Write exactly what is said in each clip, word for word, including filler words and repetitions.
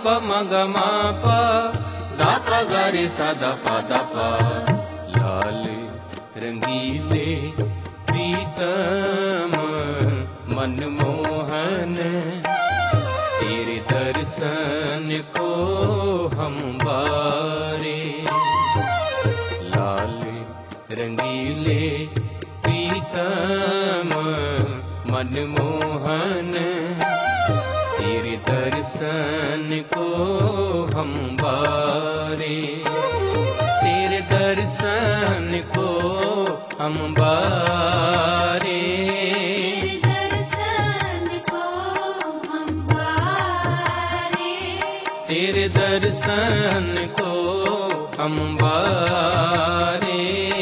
प म ग म प दा प ग रे सा दा प दा प। लाल रंगीले प्रीतम मनमोहन तेरे दर्शन को हम बारे। लाल रंगीले प्रीतम मनमोहन तेरे दर्शन को हम बारे। तेरे दर्शन को हम बारे। तेरे दर्शन को हम बारे।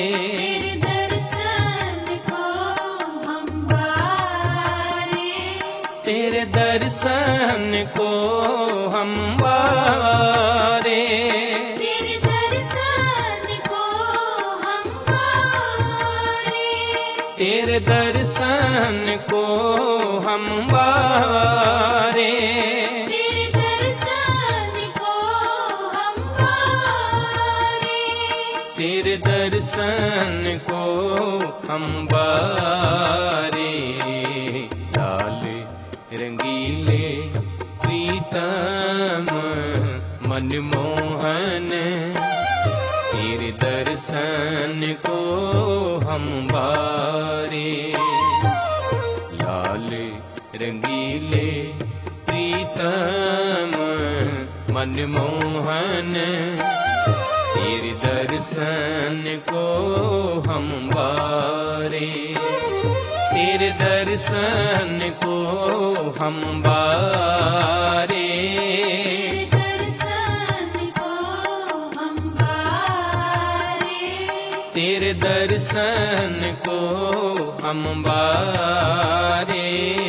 तेरे दर्शन को हम बारे। तेरे दर्शन को हम बारे। तेरे दर्शन को हम बारे। तेरे दर्शन को हम बारे। लाल रंगीले प्रीतम मनमोहन तेरे दर्शन को हम बारे। लाल रंगीले प्रीतम मनमोहन तेरे दर्शन को हम बारे। तेरे दर्शन को हम बारे। तेरे दर्शन को हम बारे।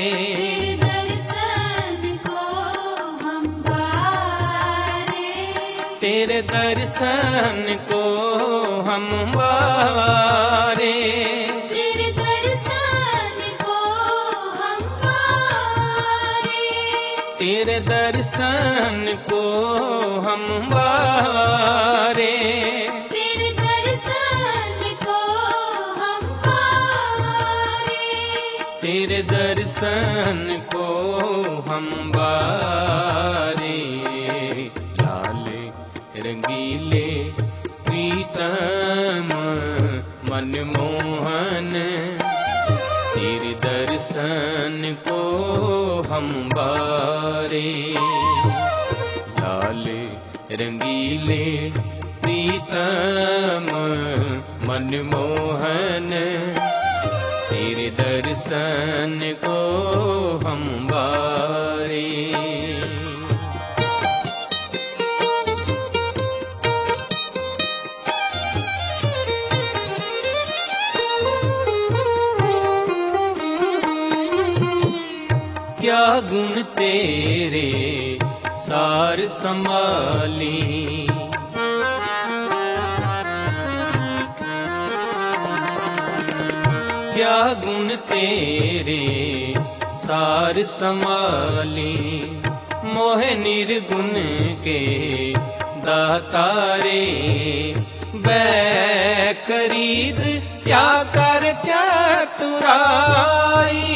तेरे दर्शन को हम बारे। तेरे दर्शन को हम बारे। तेरे दर्शन को हम बारे। तेरे दर्शन को हम बारे। तेरे दर्शन को हम बारे। रंगीले प्रीतम मनमोहन तेरे दर्शन को हम बारे। लाल रंगीले प्रीतम मनमोहन तेरे दर्शन को हम बारे। क्या गुण तेरे सार संभाली। क्या गुण तेरे सार संभाली। मोह निर्गुण के दातारे बै खरीद क्या कर चतुराई।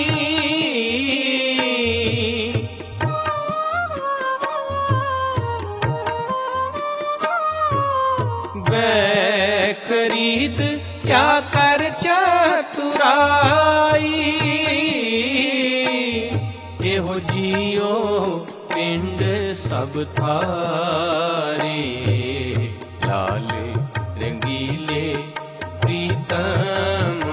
खरीद क्या कर चतुराई। एहो जियो पिंड सब थारे। लाल रंगीले प्रीतम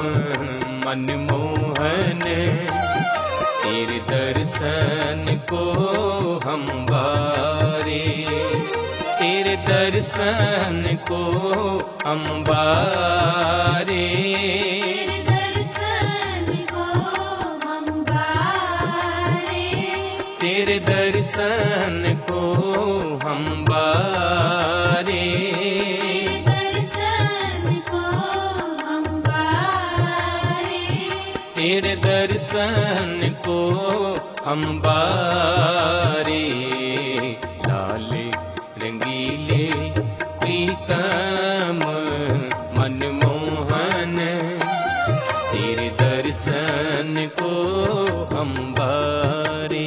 मनमोहन तेरे दर्शन को हम बारे। तेरे दर्शन को हम बारे। तेरे दर्शन को हम बारे। तेरे दर्शन को हम बारे। तेरे दर्शन को हम बारे। लाल दर्शन को हम बारे।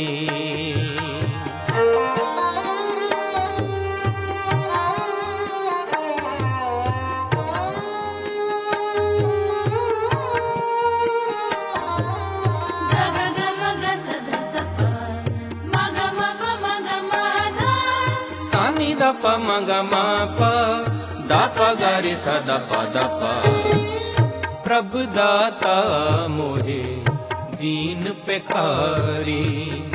दा प म ग म प दा प ग रे सा दा प दा प। प्रभु दाता मोहे दीन पेखारी,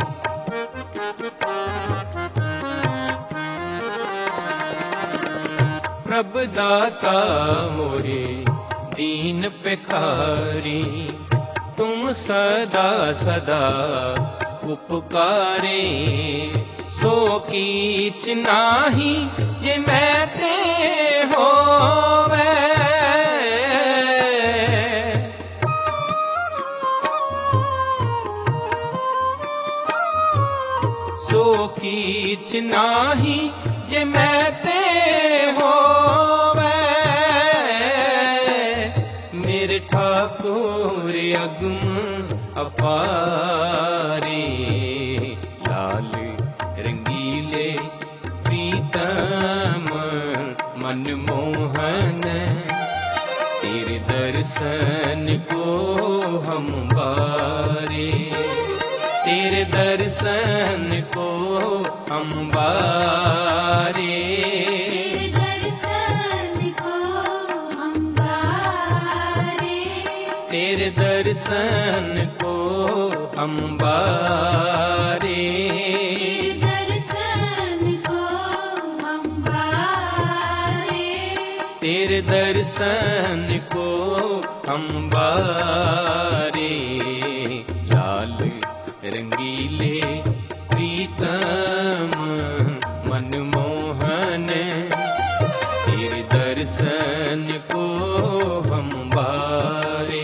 प्रभु दाता मोहे दीन पेखारी। तुम सदा सदा उपकारे, सो कीच नाही जे मैं ते होवे। सो कीच नाही जे मैं ते होवे। मेरे ठाकुर अगम अपारे, लाल रंगीले प्रीतम मनमोहन। तेरे दर्शन को हम बारे, तेरे दर्शन को हम बारे, तेरे दर्शन को हम बारे, तेरे दर्शन को हम बारे, तेरे दर्शन को हम बारे। लाल रंगीले प्रीतम मनमोहन, तेरे दर्शन को हम बारे।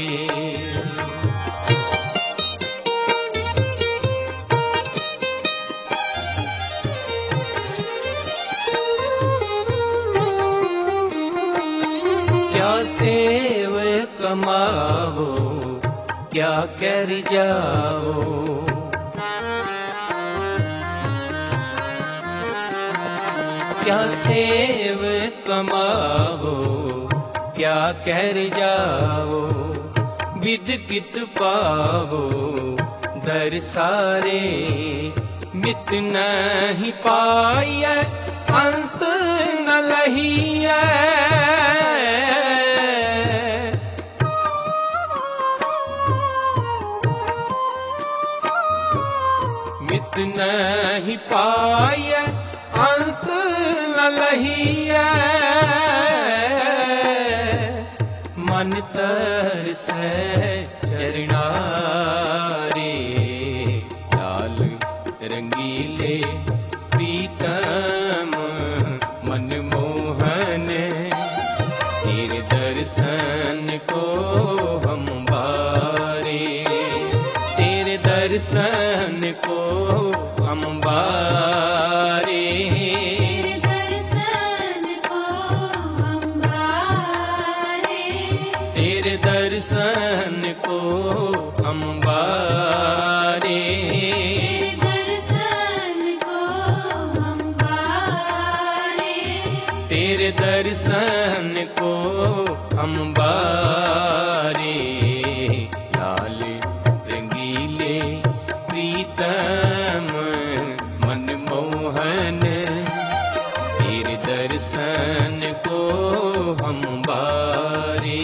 क्या सेव कमावो क्या कर जाओ, क्या सेव कमावो क्या कर जाओ। विद कित पावो दर सारे, मित नहीं पाइय अंत न लहिए। मित नहीं पाय अंत न लहिए। मन तरसै चरणारे, लाल रंगीले प्रीतम मनमोहन। तेरे दर्शन को हम बारे, तेरे दर्शन को हम बारे, तेरे दर्शन को हम बारे, तेरे दर्शन को हम बारे, तेरे दर्शन को हम बारे। लाल रंगीले प्रीतम मनमोहन, तेरे दर्शन को हम बारे।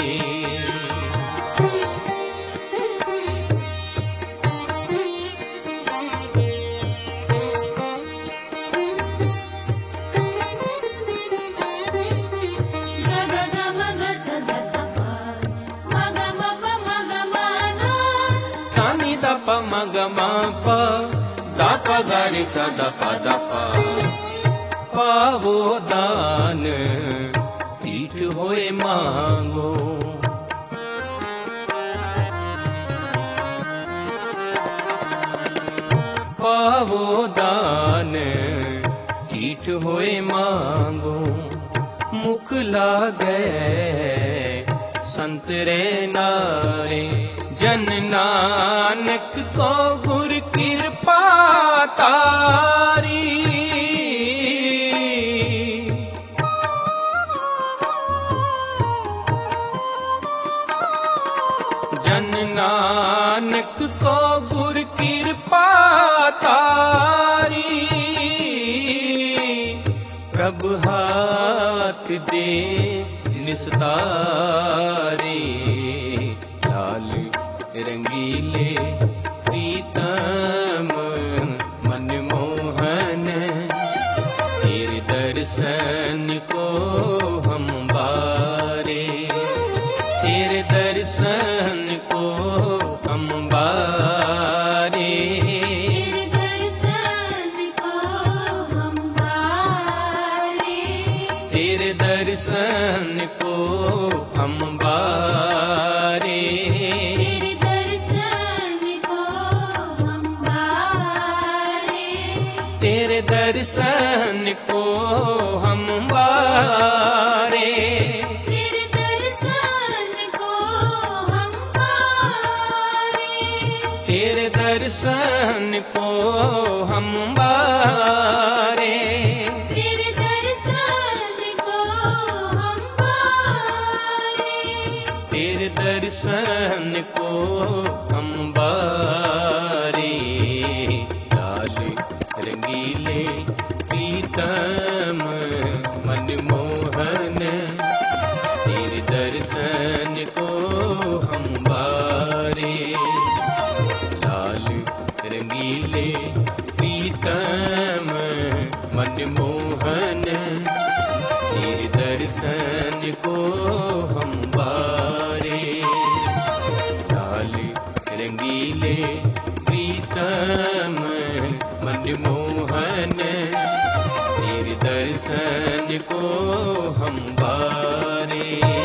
सानी दा प म ग म प दा प ग रे सा दा प दा प। पावो दान पीठ होए मांगो, पावो दान पीठ होए मांगो। मुख लागे संतरे नारे, जन नानक को गुर कृपा तारी। जन नानक को गुर कृपा तारी। प्रभ हाथ दे निस्तारे, लाल रंगीले प्रीतम मनमोहन। तेरे दर्शन को हम बारे, तेरे दर्शन को हम बारे, तेरे दर्शन को हम बारे, तेरे दर्शन को हम बारे, तेरे दर्शन को हम बारे, तेरे दर्शन को हम बारे, तेरे दर्शन को हम बारे, तेरे दर्शन को हम बारे, तेरे दर्शन को हम बारे, तेरे दर्शन को हम बारे। लाल रंगीले प्रीतम मनमोहन, तेरे दर्शन को हम बारे। लाल रंगीले प्रीतम मनमोहन, तेरे दर्शन को हम बारे। लाल रंगीले प्रीतम मनमोहन, तेरे दर्शन को हम बारे।